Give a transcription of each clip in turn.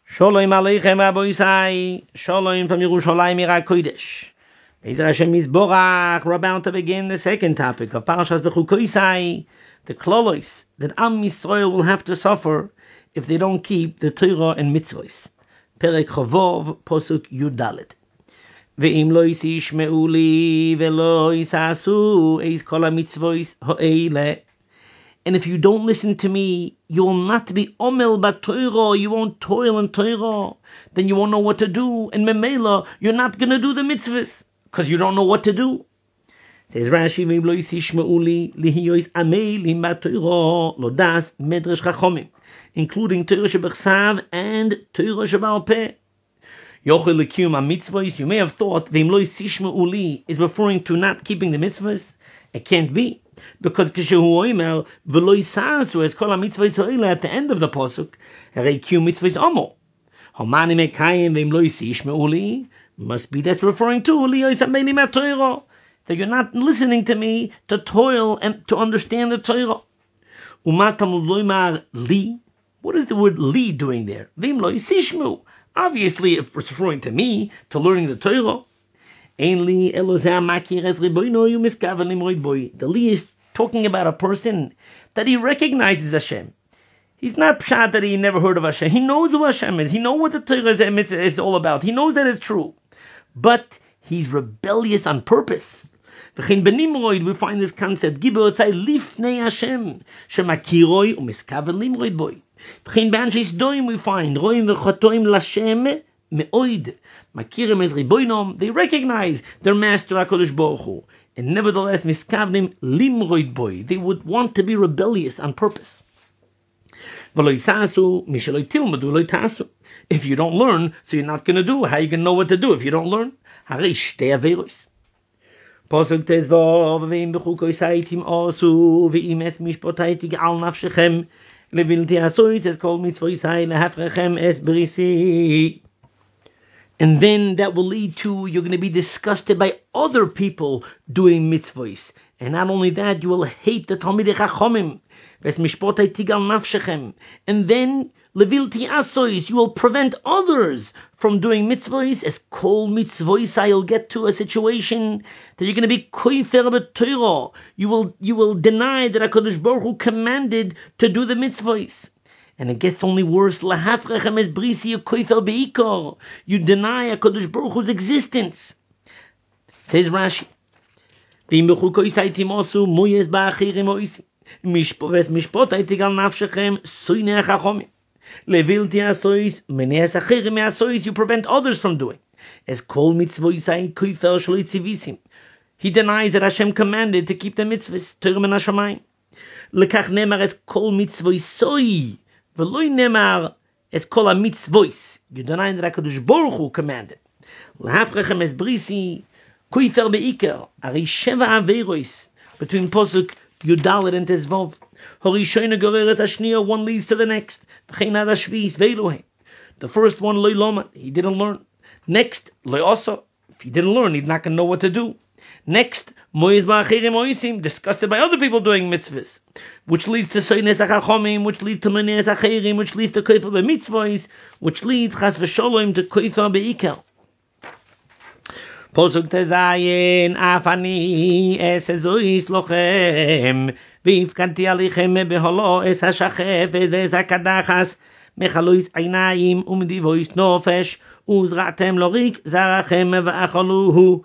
Shalom Aleichem Rabbi Yisai. Shalom from Yerushalayim Ira Kodesh. Be'ezer Hashem Yisborach. We're about to begin the second topic of Parashas Bechukosai, the klolos that Am Yisrael will have to suffer if they don't keep the Torah and mitzvos. Perek Chavov, Posuk Yudalet. Ve'im lo yishmeu li ve'lo yisasu eis kol hamitzvos ha'ele. And if you don't listen to me, you will not be omel b'Torah, you won't toil in Torah, then you won't know what to do. And memela, you're not going to do the mitzvahs, because you don't know what to do. Says Rashi, ve'im lo yishmeu li lihiyois amelim b'Torah lodas medrash chachomim, including Torah shebechsav and Torah shebal peh. You may have thought ve'im lo yishmeu li is referring to not keeping the mitzvahs. It can't be. Because at the end of the pasuk, must be that's referring to that you're not listening to me to toil and to understand the Torah. What is the word li doing there? Obviously, if it's referring to me to learning the Torah. The li is talking about a person that he recognizes Hashem. He's not pshat that he never heard of Hashem. He knows who Hashem is. He knows what the Torah is all about. He knows that it's true. But he's rebellious on purpose. We find this concept. We find they recognize their master HaKadosh Baruch Hu, and nevertheless miskavnim limroid boy. They would want to be rebellious on purpose. If you don't learn, so you're not going to do. How are you going to know what to do if you don't learn? Pasuk tezvav ve'im b'chukosaitim osu ve'im es mishpotaitig al nafshechem levilti asois es kol mitzvoisai lehafrechem es brisi. And then that will lead to you're going to be disgusted by other people doing mitzvahs. And not only that, you will hate the Talmidei Chachomim. And then levilti asois, you will prevent others from doing mitzvahs. As kol mitzvahs, you'll get to a situation that you're going to be koifer b'Torah. You will deny that HaKadosh Baruch Hu commanded to do the mitzvahs. And it gets only worse. You deny HaKadosh Baruch Hu's existence. Says Rashi. You prevent others from doing. As kol mitzvosai koifer shelo tzivisim. He denies that Hashem commanded to keep the mitzvahs. Torah min hashamayim. Lekach nemar as kol mitzvosai. V'loi nemar es kol ha-mitzvos. You deny that HaKadosh Baruch Hu commanded. L'hafrechem es brisi kuifer be'iker. Ari sheva averos between posuk Yudalet and Tezvov. Horishoyna goreres hashniya, one leads to the next. V'chein ad hashviis ve'elohe. The first one loy loma, he didn't learn. Next loy oso, if he didn't learn, he's not going to know what to do. Next, moyes ba'achirim moisim, disgusted by other people doing mitzvahs, which leads to soynes hachachomim, which leads to menes hachirim, which leads to koifer b'mitzvahs, which leads chas v'sholom to koifer be'ikel. Posuk tezayin afani es ezois lochem v'ifkanti alichem beholo es hashachef es hakadachas mechalois einayim umdivois nofesh uzratem lorik zarachem v'achaluhu.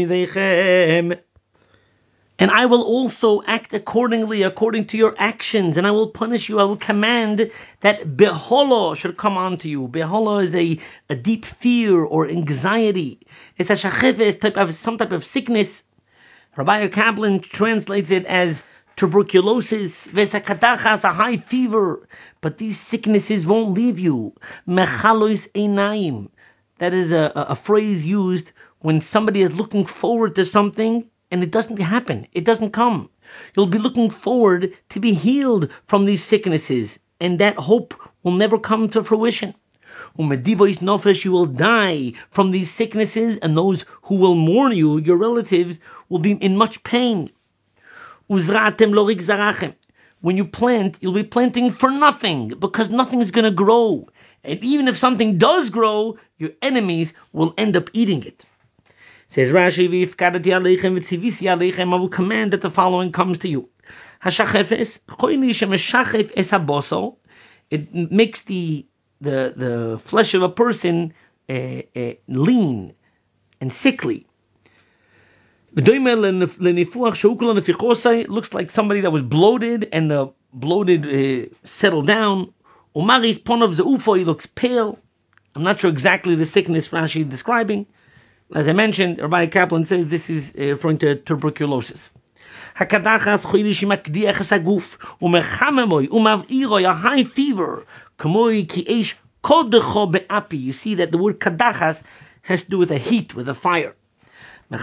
And I will also act accordingly, according to your actions, and I will punish you. I will command that beholo should come onto you. Beholo is a deep fear or anxiety. It's a shachefes, some type of sickness. Rabbi Kaplan translates it as tuberculosis, vesakadachas, a high fever. But these sicknesses won't leave you. Mechalois einayim. That is a phrase used when somebody is looking forward to something and it doesn't happen. It doesn't come. You'll be looking forward to be healed from these sicknesses, and that hope will never come to fruition. Umedivois nofesh, you will die from these sicknesses, and those who will mourn you, your relatives, will be in much pain. Uzratem lorik zarachem. When you plant, you'll be planting for nothing, because nothing is going to grow. And even if something does grow, your enemies will end up eating it. Says Rashi, I will command that the following comes to you. It makes the flesh of a person lean and sickly. It looks like somebody that was bloated, and the bloated settled down. Umaris ponov zeufo, he looks pale. I'm not sure exactly the sickness Rashi is describing. As I mentioned, Rabbi Kaplan says this is referring to tuberculosis. Hakadachas choilish makdiachas aguf umechamemoy umav'iroi, a high fever. Kamoi ki eish kodecho be'api. You see that the word kadachas has to do with a heat, with a fire. The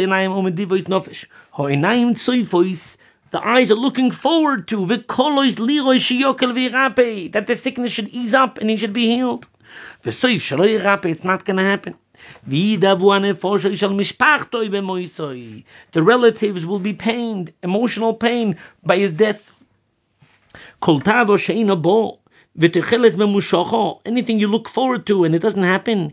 eyes are looking forward to that the sickness should ease up and he should be healed. It's not going to happen. The relatives will be pained, emotional pain by his death. Anything you look forward to and it doesn't happen,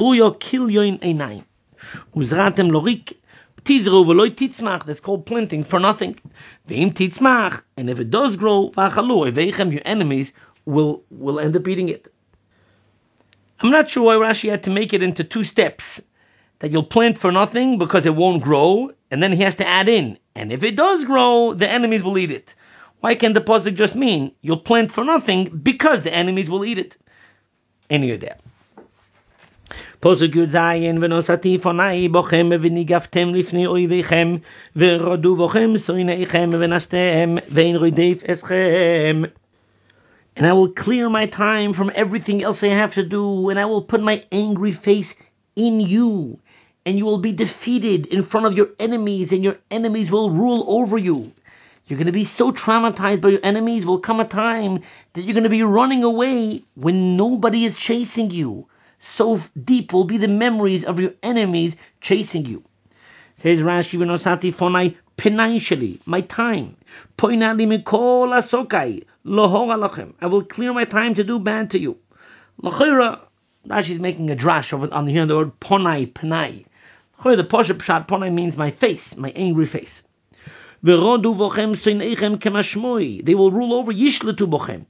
that's called planting for nothing. And if it does grow, your enemies will end up eating it. I'm not sure why Rashi had to make it into two steps. That you'll plant for nothing because it won't grow, and then he has to add in, and if it does grow, the enemies will eat it. Why can't the pasuk just mean you'll plant for nothing because the enemies will eat it? Any of that. Pasuk Yud Zayin v'nosati fonai bochem v'nigaftem lifnei oivechem v'rodu vochem soineichem v'nastem v'ein rodeif eschem. And I will clear my time from everything else I have to do, and I will put my angry face in you, and you will be defeated in front of your enemies, and your enemies will rule over you. You're going to be so traumatized by your enemies, will come a time that you're going to be running away when nobody is chasing you. So deep will be the memories of your enemies chasing you. Says Rashi, v'nosati fonai penai sheli, my time. Poina li mikol asokai, lohor alochem. I will clear my time to do bad to you. L'chira, Rashi is making a drash on the word ponai, penai. The poshup pshat ponai means my face, my angry face. V'rodu vochem soineichem kemashmoi. They will rule over yishletu bochem.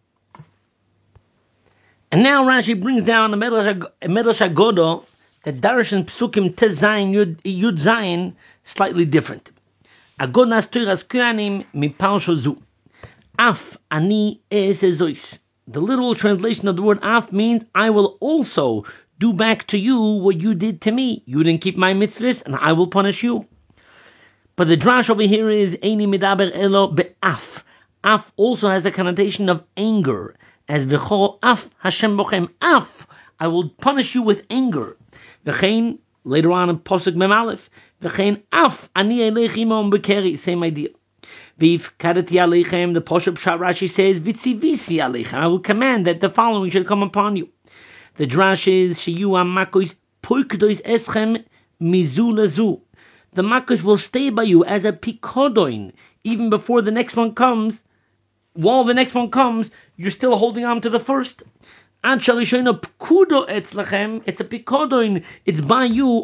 And now Rashi brings down a Medrash Agoda that Darshan Psukim Tezayin Yud Zayin slightly different. Agodas Toiras Kuyanim mi Parsha Zu. Af ani esezois. The literal translation of the word af means I will also do back to you what you did to me. You didn't keep my mitzvahs, and I will punish you. But the drash over here is Eini Medaber Elo Be'af. Af also has a connotation of anger. As v'chol af Hashem bochem af, I will punish you with anger. V'chein, later on in Posuk Mem Aleph, v'chein af ani eleich imam bekeri, same idea. V'if kadati aleichem, the Poshup Pshat Rashi says, v'tzivisi aleichem, I will command that the following should come upon you. The drash is, sheyu ha'makos poikdois eschem mizu lezu. The makos will stay by you as a pikodoin, even before the next one comes. While the next one comes, you're still holding on to the first. It's a pikodoin. It's by you.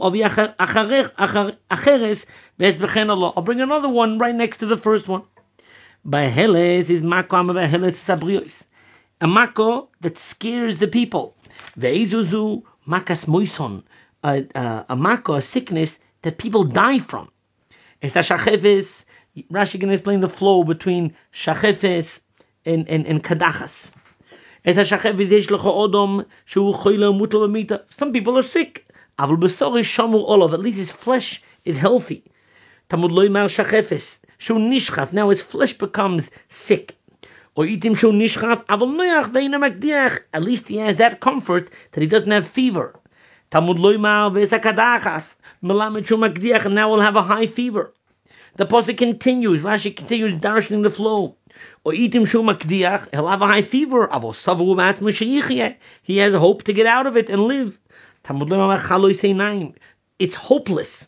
I'll bring another one right next to the first one. By Heles is mako sabrios, a mako that scares the people. Veizuzu makas moison, a mako, a sickness that people die from. It's a shachefes. Rashi can explain the flow between shachefes and kadachas. Some people are sick. At least his flesh is healthy. Now his flesh becomes sick. At least he has that comfort that he doesn't have fever. And now we'll have a high fever. The pasuk continues. Rashi continues darshaning the flow. He'll have a high fever. He has hope to get out of it and live. It's hopeless.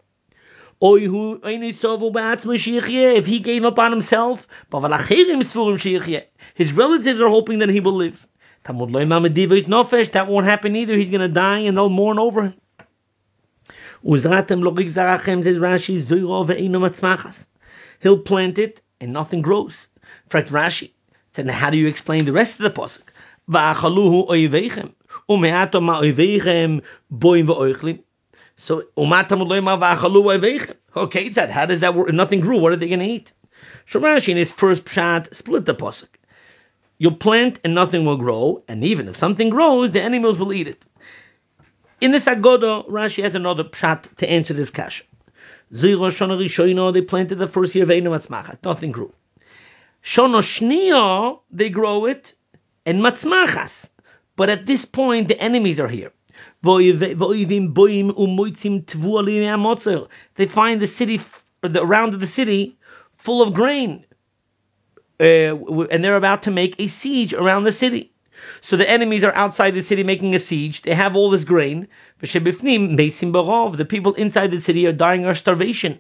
If he gave up on himself, his relatives are hoping that he will live. That won't happen either. He's going to die and they'll mourn over him. Uzratem logik zarachem, says Rashi, zoiro ve'eino matzmachas. He'll plant it and nothing grows. Fragt Rashi. Then how do you explain the rest of the pasuk? Va'achaluhu oiveichem umeato ma oiveichem boim ve'oichlim. So umatam loima va'achalu oiveichem. Okay, it's that. How does that work? If nothing grew, what are they going to eat? So Rashi in his first pshat split the pasuk. You'll plant and nothing will grow, and even if something grows, the animals will eat it. In this Agoda, Rashi has another pshat to answer this kasha. Ziro Shona Rishoino, they planted the first year of Eino Matzmachas, nothing grew. Shona Shniya, they grow it, and Matzmachas. But at this point, the enemies are here. They find the city, around the city, full of grain. And they're about to make a siege around the city. So the enemies are outside the city making a siege. They have all this grain. The people inside the city are dying of starvation.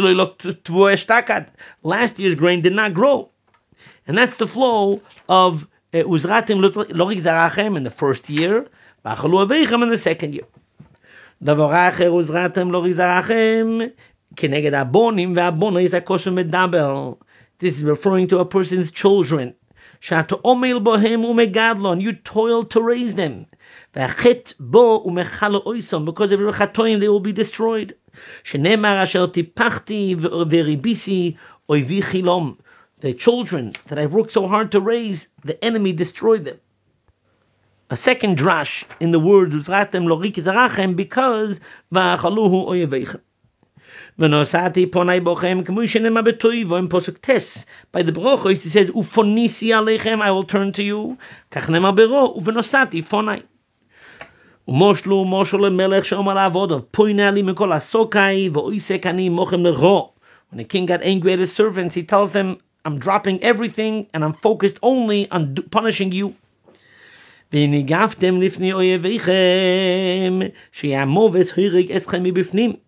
Last year's grain did not grow. And that's the flow of Uzratim Lorik Zarachem in the first year, Vachalu Aveichem in the second year. Davoracher Uzratim Lorik Zarachem Keneged Abonim Ve'Abonais HaKoshem Medabel. This is referring to a person's children. Shato omel bohem umegadlon. You toil to raise them. V'achet bo umechalo oisom. Because of your chatoim, they will be destroyed. Shenemar asher tipachti v'ribisi oivi chilom. The children that I've worked so hard to raise, the enemy destroyed them. A second drash in the word Uzratem lorik zarachem, because v'achaluhu oyeveichem. V'nosati ponai bochem k'mushenem abetoivo in posuk tes. By the brochos he says ufonisi alechem, I will turn to you. Kachnem abero uvenosati fonai. Umoshlu moshol melech shomar avodov poinali mikol asokai v'oisek ani mochem lecho. When the king got angry at his servants, he tells them, I'm dropping everything and I'm focused only on punishing you. V'nigaftem lifnei oyeveichem sheyamoves hirig eschem mibifnim.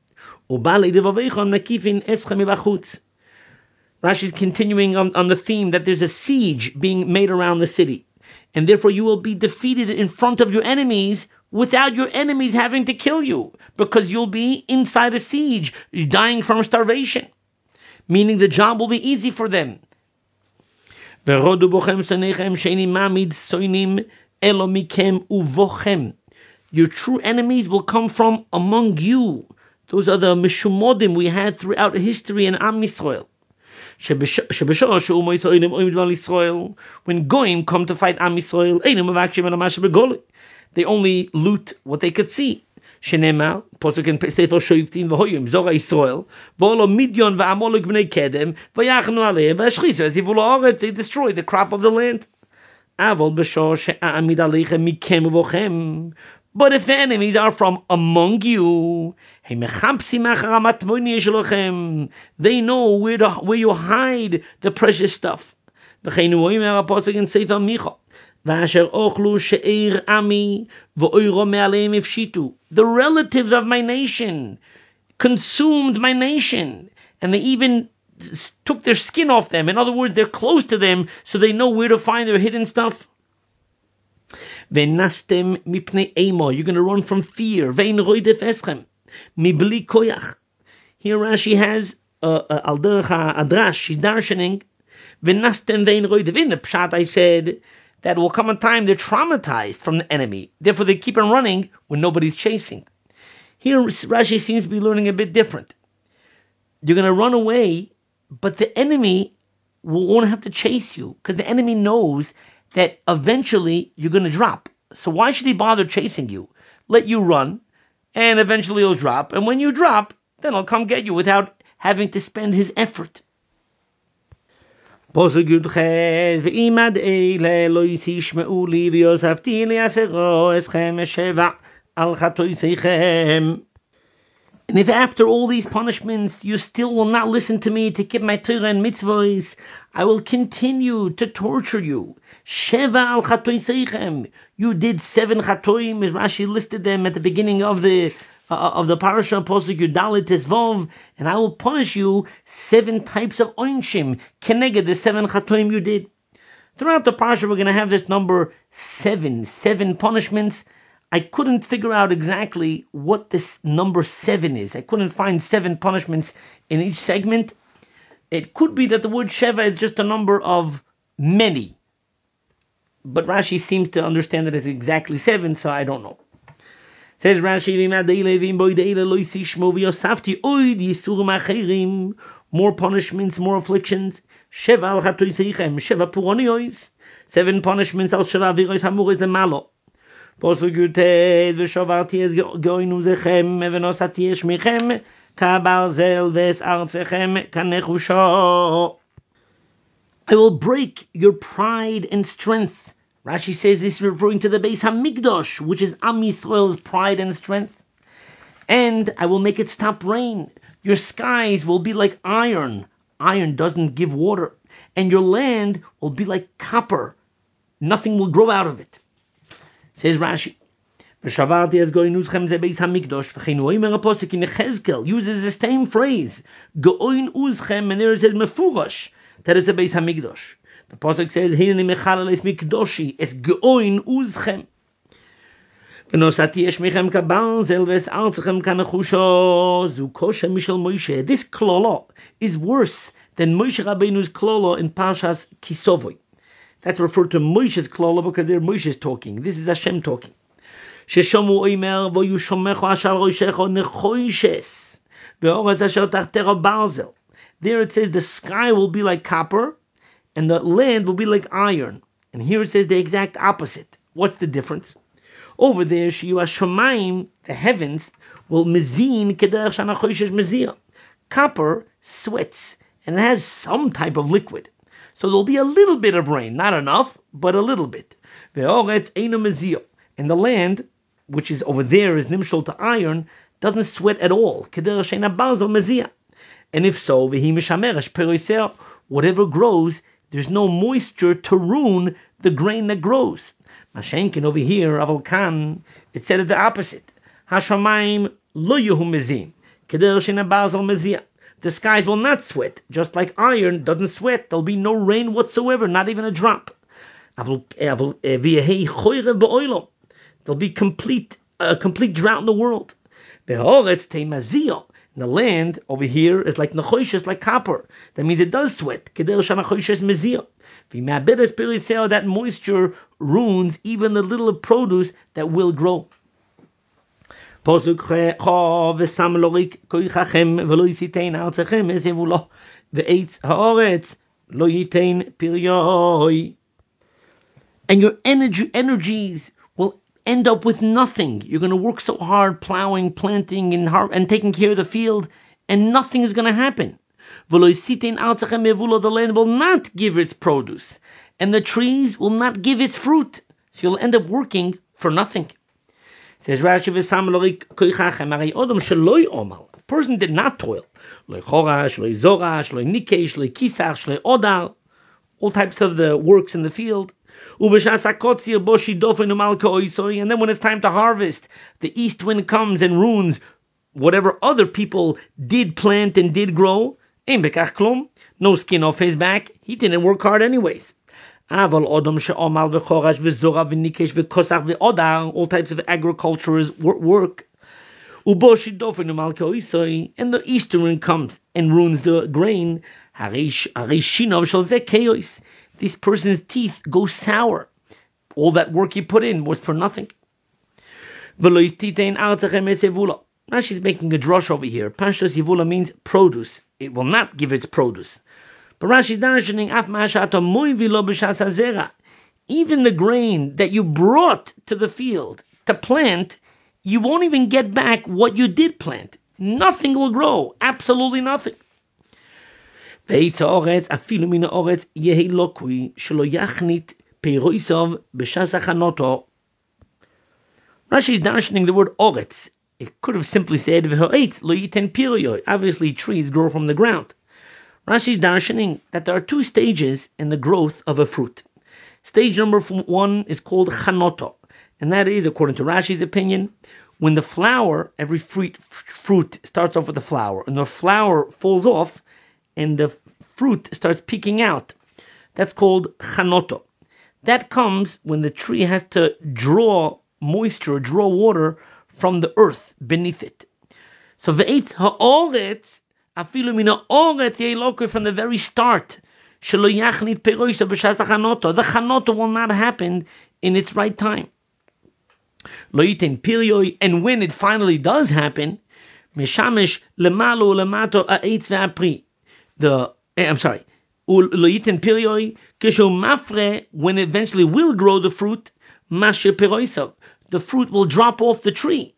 Rashi is continuing on the theme that there's a siege being made around the city, and therefore you will be defeated in front of your enemies without your enemies having to kill you, because you'll be inside a siege, dying from starvation, meaning the job will be easy for them. Your true enemies will come from among you. Those are the mishumodim we had throughout history in Am Yisrael. When Goyim come to fight Am Yisrael, they only loot what they could see. Shenema, posuk in Sefer Shoftim v'hoyim Zora Yisrael, v'olo Midyon v'Amalek b'nei Kedem v'yachnu aleim v'ashchisu ezivu la'aretz. They destroy the crop of the land. Avol b'shor she'amid aleichem mikem uvochem. But if the enemies are from among you, they know where you hide the precious stuff. The relatives of my nation consumed my nation, and they even took their skin off them. In other words, they're close to them, so they know where to find their hidden stuff. You're going to run from fear. Here Rashi has al derech adrash, she's darshaning. In the pshat I said that will come a time they're traumatized from the enemy, therefore they keep on running when nobody's chasing. Here Rashi seems to be learning a bit different. You're going to run away, but the enemy won't have to chase you, because the enemy knows that eventually you're going to drop. So why should he bother chasing you? Let you run, and eventually he'll drop. And when you drop, then he'll come get you without having to spend his effort. And if after all these punishments you still will not listen to me to keep my Torah and mitzvahs, I will continue to torture you. Sheva al chatoiseichem. You did 7 chatoim, as Rashi listed them at the beginning of the parasha, Posuk Yudalit Tesvov, and I will punish you 7 types of oinshim, keneged the 7 chatoim you did. Throughout the parsha, we're going to have this number 7 punishments. I couldn't figure out exactly what this number 7 is. I couldn't find 7 punishments in each segment. It could be that the word Sheva is just a number of many. But Rashi seems to understand that it's exactly 7, so I don't know. Says Rashi, more punishments, more afflictions. 7 punishments al Sheva Aviros Hamuris Lemalo. Posuk Yutet v'shovarti es goinu zechem v'nosati eshmichem kabarzel ves artzechem kanechusho. I will break your pride and strength. Rashi says this is referring to the Beis Hamikdash, which is Am Yisrael's pride and strength. And I will make it stop rain. Your skies will be like iron. Iron doesn't give water. And your land will be like copper. Nothing will grow out of it. Says Rashi. V'shavarti es goyin uzchem ze Beis Hamikdash. V'chein oimer apostle in Chezkel uses the same phrase. Goyin uzchem, and there it says mefurash that it's a Beis Hamikdash. The pasuk says, "Hineni mechalel es mikdoshi es goyin uzchem." V'nosati eshmichem kabarzel ves artzechem kanechusho zu kosher mishel Moshe. This klolo is worse than Moshe Rabbeinu's klolo in Parshas Kisovoi. That's referred to Moshe's klolo because there Moshe is talking. This is Hashem talking. Sheshomu oimer vo yushomecho ashal roishecho nechoishes ve'oretz asher tachtero barzel. There it says the sky will be like copper and the land will be like iron. And here it says the exact opposite. What's the difference? Over there, Shiyu Hashomayim, the heavens, will mezin kederach shanachoishes mezia. Copper sweats and it has some type of liquid. So there'll be a little bit of rain, not enough, but a little bit. Ve'oretz eino mezia. And the land, which is over there, is nimshol to iron, doesn't sweat at all. Kederach sheina barzel mezia. And if so, vehi mishameresh peroiser, whatever grows, there's no moisture to ruin the grain that grows. Mashenkin over here, Aval Kan, it said the opposite. Hashamayim lo yuhu mezin, kederach sheina barzel mezia. The skies will not sweat, just like iron doesn't sweat. There'll be no rain whatsoever, not even a drop. There'll be a complete drought in the world. The land over here is like nechoishes, like copper. That means it does sweat. That moisture ruins even the little produce that will grow. Posuk v'sam lorik koichachem v'lo yisitein artzechem ezevulo v'eitz haaretz lo yitein piryoi. And your energies will end up with nothing. You're going to work so hard plowing, planting, and taking care of the field, and nothing is going to happen. V'lo yisitein artzechem ezevulo, the land will not give its produce, and the trees will not give its fruit. So you'll end up working for nothing. Says Rashi, a person did not toil. All types of the works in the field. And then when it's time to harvest, the east wind comes and ruins whatever other people did plant and did grow. No skin off his back. He didn't work hard anyways. All types of agriculture work. And the eastern wind comes and ruins the grain. This person's teeth go sour. All that work he put in was for nothing. Now she's making a drush over here. Pashtas Yivula means produce. It will not give its produce. But Rashi is darshaning even the grain that you brought to the field to plant, you won't even get back what you did plant. Nothing will grow. Absolutely nothing. Rashi is darshaning the word oretz. It could have simply said obviously trees grow from the ground. Rashi is darshaning that there are 2 stages in the growth of a fruit. Stage number 1 is called chanoto, and that is, according to Rashi's opinion, when the flower, every fruit starts off with a flower, and the flower falls off, and the fruit starts peeking out. That's called chanoto. That comes when the tree has to draw moisture, draw water from the earth beneath it. So ve'et ha'oretz, afilu min ha'oretz yeloku, from the very start. Shelo yachnit peroisa b'shas hachanoto. The chanoto will not happen in its right time. Lo yiten piryoi, and when it finally does happen, mishamesh lemalu lemato ha'etz ve'apri. Lo yiten piryoi kishu mafre, when it eventually will grow the fruit, mashe peroisa, the fruit will drop off the tree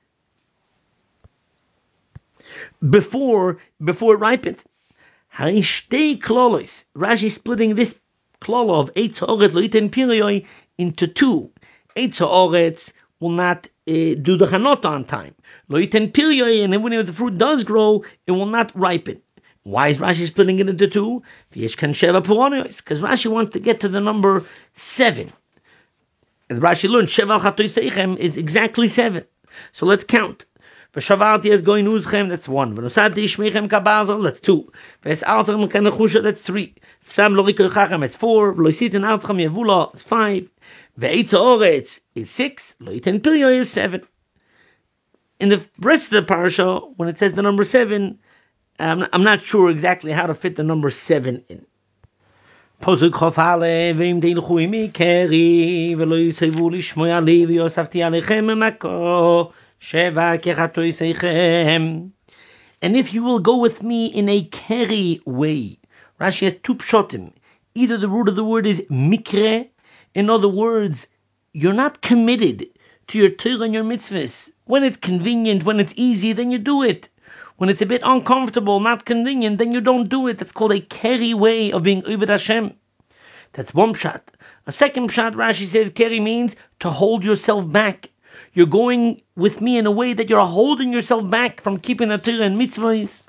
before it ripens. Harishtei klolos. Rashi splitting this klolo of eitz ha'oretz lo yiten piryoi into two. Eitz ha'oretz will not do the chanot on time. Lo yiten piryoi, and when the fruit does grow, it will not ripen. Why is Rashi splitting it into two? Because Rashi wants to get to the number 7. And Rashi learned Sheval Chatoiseichem is exactly 7. So let's count. V'shavarti es goy nuzchem, that's 1. V'nosati ishmeichem kabazel, that's 2. V'es arzachem kanechusha, that's 3. V'sam loriko chachem, that's 4. V'loisitin arzachem yevula, that's 5. V'eitz ha'oretz is 6. Loiten pilyo is 7. In the rest of the parasha, when it says the number 7, I'm not sure exactly how to fit the number 7 in. Posuk chofale ve'im teilchu imi keri ve'lo yisevu lishmoy ali v'yosafti alechem mako sheva kechatoiseichem. And if you will go with me in a keri way, Rashi has 2 pshotim. Either the root of the word is mikre, in other words, you're not committed to your Torah and your mitzvahs. When it's convenient, when it's easy, then you do it. When it's a bit uncomfortable, not convenient, then you don't do it. That's called a keri way of being Oved Hashem. That's one pshat. A second pshat, Rashi says, keri means to hold yourself back. You're going with me in a way that you're holding yourself back from keeping the Torah and mitzvahs.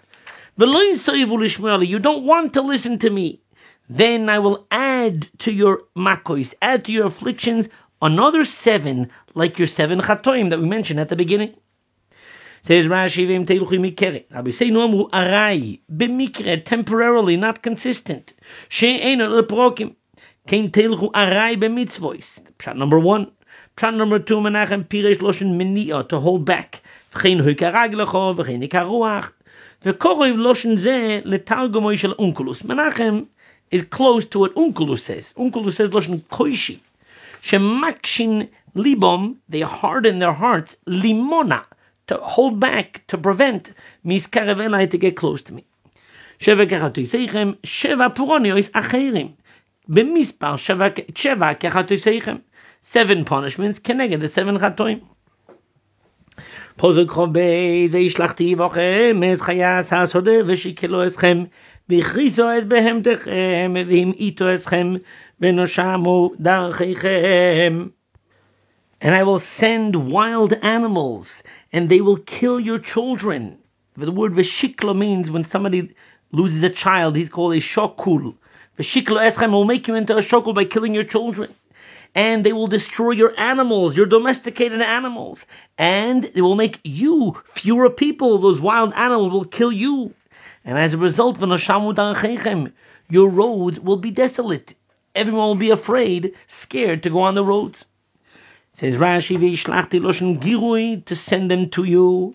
You don't want to listen to me. Then I will add to your makos, add to your afflictions, another 7, like your 7 chatoim that we mentioned at the beginning. Says Rashi, v'im teiluchi mikere. Rabbi say no amru arai b'mikre, temporarily, not consistent. She'eino leprokim. Kein teiluchu arai b'mitzvos. Pshat number 1. Pshat number 2. Menachem piresh loshen meni'ah, to hold back. V'chein hukaraglecho, v'chein ikaruach. V'korov loshen zeh letargomoy shel Onkelos. Menachem is close to what Onkelos says. Onkelos says loshen koishi. Shemakshin libom, they harden their hearts. Limona, to hold back, to prevent miskarev elai, to get close to me. Sheva kechatoiseichem, sheva puroniois acherim. B'mispar sheva kechatoiseichem. 7 punishments keneged the 7 chatoim. Posuk chovei veishlachti vochem es chayas hasodeh v'shikelo eschem v'chriso es behemtechem v'im ito eschem v'noshamu darcheichem. And I will send wild animals, and they will kill your children. The word v'shiklo means when somebody loses a child, he's called a shokul. V'shiklo eschem will make you into a shokul by killing your children. And they will destroy your animals, your domesticated animals. And they will make you fewer people. Those wild animals will kill you. And as a result, your roads will be desolate. Everyone will be afraid, scared to go on the roads. It says Rashi, v'ishlachti loshen girui, to send them to you.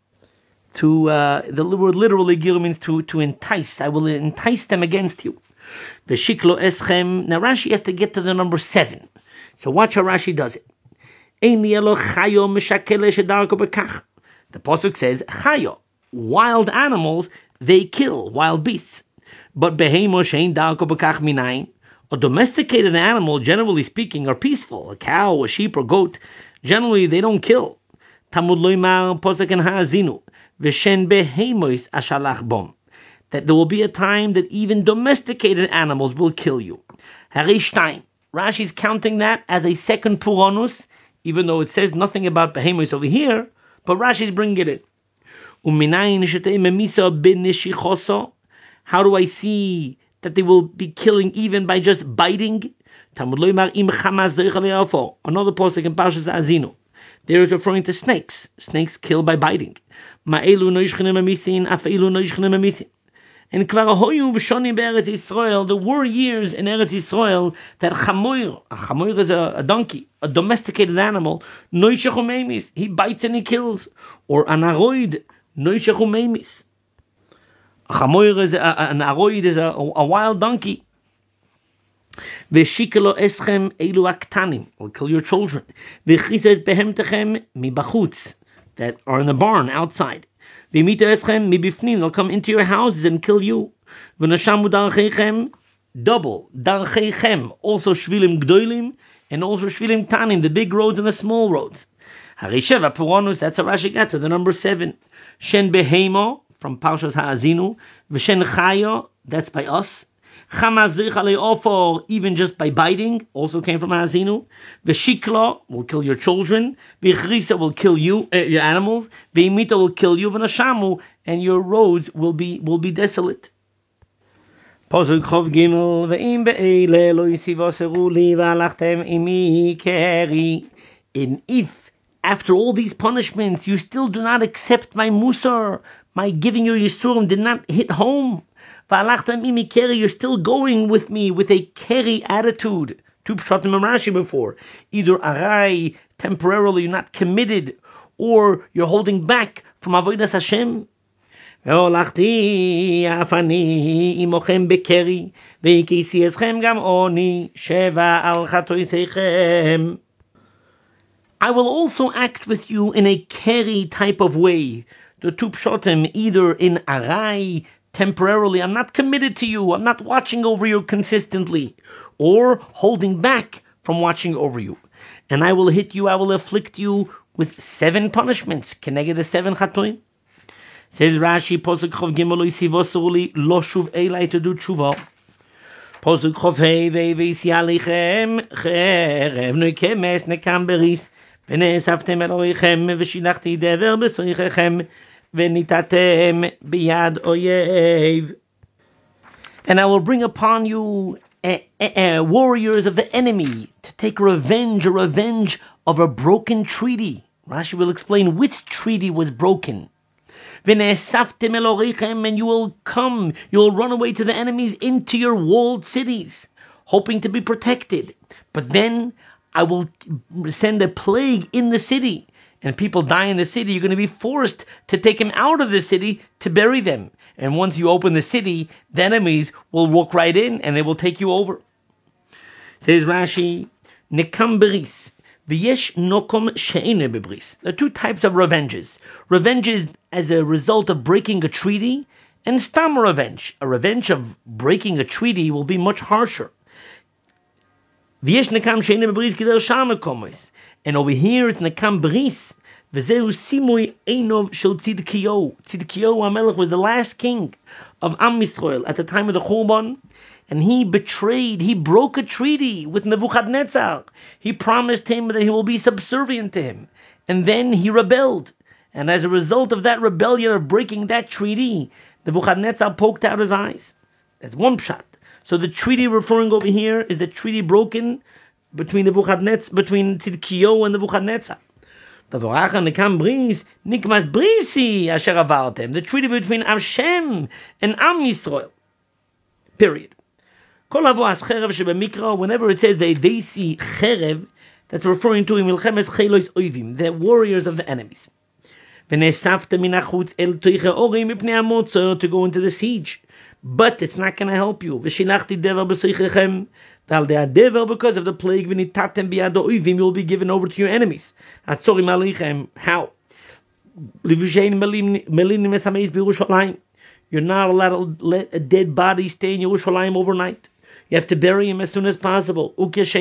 The word literally girui means to entice. I will entice them against you. V'shiklo eschem. Now Rashi has to get to the number 7. So watch how Rashi does it. The pasuk says chayo, wild animals they kill, wild beasts. But behemo shein darko bekach minayin, a domesticated animal, generally speaking, are peaceful. A cow, a sheep, or goat, generally they don't kill. Tamud loymar pasuk en haazinu v'shen behemois ashalach bom. That there will be a time that even domesticated animals will kill you. Harishtaim. Rashi's counting that as a second puronus, even though it says nothing about behemoths over here, but Rashi's bringing it in. How do I see that they will be killing even by just biting? Another pasuk in Parshas Azinu. There is referring to snakes. Snakes kill by biting. And And Kvarahoyu B'Shoni Be'Eretz Yisrael, there were years in Eretz Yisrael that a chamoir is a donkey, a domesticated animal, noishechu meimis, he bites and he kills, or an aroid, noishechu meimis. A chamoir is an aroid is a wild donkey. V'shikelo eschem elu aktanim, will kill your children. V'chizet behemtechem mibachutz, that are in the barn outside. V'mita eschem mibifnim, they'll come into your houses and kill you. V'nashamu darchechem, double darchechem, also shvilim gdoilim and also shvilim tanim, the big roads and the small roads. Harisheva Puranus, that's a Rashi gets to the number 7. Shen behemo from Parshas Ha'azinu, v'shen chayo, that's by us. Chamaz zichalei ofor, even just by biting, also came from Ha'azinu. V'shikla will kill your children. V'chrisa will kill you, your animals. V'imita will kill you. V'nashamu, and your roads will be desolate. Pasuk Chov Gimel, ve'im be'ele lo yisivoseru li v'alachtem imi keri. And if after all these punishments you still do not accept my musar, my giving you yisurim did not hit home, you're still going with me with a keri attitude. Two pshatim and Rashi before. Either arai, temporarily you're not committed, or you're holding back from avodas Hashem. I will also act with you in a keri type of way. The two pshatim, either in arai, temporarily, I'm not committed to you, I'm not watching over you consistently, or holding back from watching over you. And I will hit you, I will afflict you with 7 punishments. Keneged the 7 chatoim. Says Rashi, Posuk Chov Gimel Isivosuli Lo Shuv Elai to do tshuva. Posuk Chov Hei Ve'isi Alichem Cherev Noikemes Nekam Beris V'ne'esavtem Elohichem V'shilachti Dever B'soichechem V'nitatem biyad oyev, and I will bring upon you warriors of the enemy to take revenge, a revenge of a broken treaty. Rashi will explain which treaty was broken. V'ne'esavtem elorichem, and you will run away to the enemies into your walled cities, hoping to be protected. But then I will send a plague in the city, and people die in the city. You're going to be forced to take them out of the city to bury them. And once you open the city, the enemies will walk right in and they will take you over. Says Rashi, Nekam beris, v'yesh nokom she'ene bebris. There are 2 types of revenges. Revenges as a result of breaking a treaty, and stam revenge. A revenge of breaking a treaty will be much harsher. V'yesh nekam she'ene bebris kidel shama komos. And over here it's Nekam Bris. V'zehu simui einov shel Tzidkiyo. Tzidkiyo HaMelech was the last king of Am Yisrael at the time of the Churban, and he broke a treaty with Nebuchadnezzar. He promised him that he will be subservient to him, and then he rebelled. And as a result of that rebellion, of breaking that treaty, Nebuchadnezzar poked out his eyes. That's one pshat. So the treaty referring over here is the treaty broken between Tzidkiyo and Nebuchadnezzar. The treaty between Hashem and Am Yisrael. Period. Whenever it says they see cherev, that's referring to the warriors of the enemies. To go into the siege. But it's not going to help you. Because of the plague, you will be given over to your enemies. How? You're not allowed to let a dead body stay in Yerushalayim overnight. You have to bury him as soon as possible. They have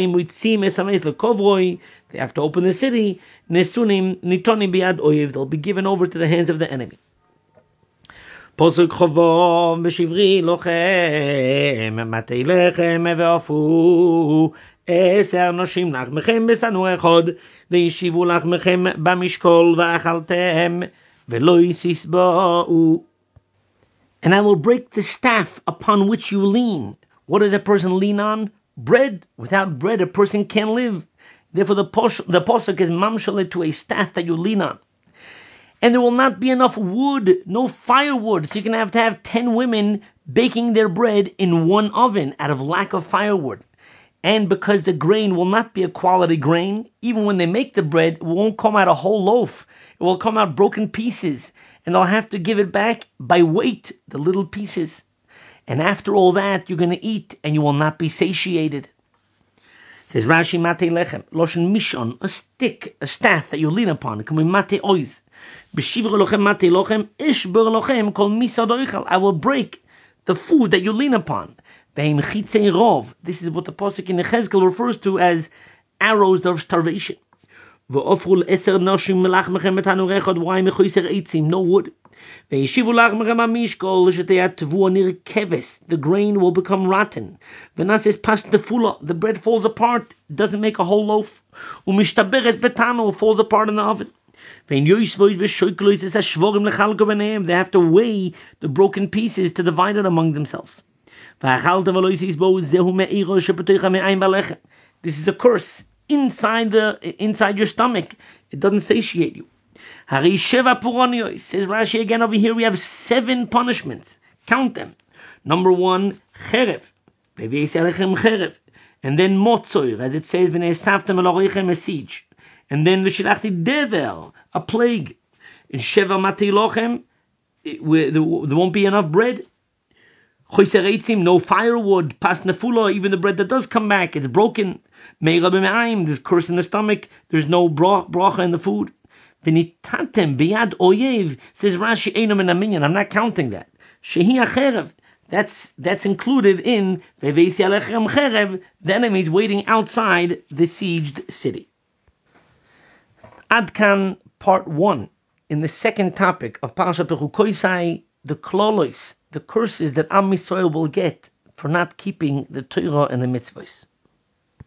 to open the city. They'll be given over to the hands of the enemy. Posuk Chovov B'Shivri Lochem Matei Lechem Ve'afu Eser Noshim Lachmechem B'Sanu Echod Ve'yishivu Lachmechem B'Mishkol V'Achaltem Ve'lo Yisisba'u. And I will break the staff upon which you lean. What does a person lean on? Bread. Without bread a person can't live. Therefore the posuk is mamshalet to a staff that you lean on. And there will not be enough wood, no firewood. So you're going to have 10 women baking their bread in one oven out of lack of firewood. And because the grain will not be a quality grain, even when they make the bread, it won't come out a whole loaf. It will come out broken pieces. And they'll have to give it back by weight, the little pieces. And after all that, you're going to eat and you will not be satiated. Says Rashi, Mate Lechem, Loshen Mishon, a stick, a staff that you lean upon. It can be Mate Oiz. B'shivur lochem Mate Lochem, Ishbur lochem kol misad oichal. I will break the food that you lean upon. Beim chitzei rov. This is what the pasuk in Yechezkel refers to as arrows of starvation. V'ofrul eser noshim melach mechem etanur echad v'ayim mechoyser eitzim. No wood. Ve'yeshivu lach mechem amishkol l'sheteyat tvuonir keves. The grain will become rotten. V'nases pas tefula. The bread falls apart. Doesn't make a whole loaf. U'mishtaberes betano. Falls apart in the oven. They have to weigh the broken pieces to divide it among themselves. This is a curse inside your stomach. It doesn't satiate you. Says Rashi again over here, we have 7 punishments. Count them. Number 1, cherev. And then motzoir, as it says, a siege. And then v'shilachti devel, a plague. In Sheva Mati Lochem, there won't be enough bread. Choyser eitzim, no firewood. Pas nefula, even the bread that does come back, it's broken. Meira b'me'ayim, there's curse in the stomach. There's no bracha in the food. V'nitatem biyad oyev, says Rashi, einam in a minyan. I'm not counting that. Shehi acherev, that's included in v'veisi alechem cherev, the enemies waiting outside the sieged city. Adkan part 1, in the second topic of Parashat Bechukoisai, the klolos, the curses that Am Yisrael will get for not keeping the Torah and the mitzvahs.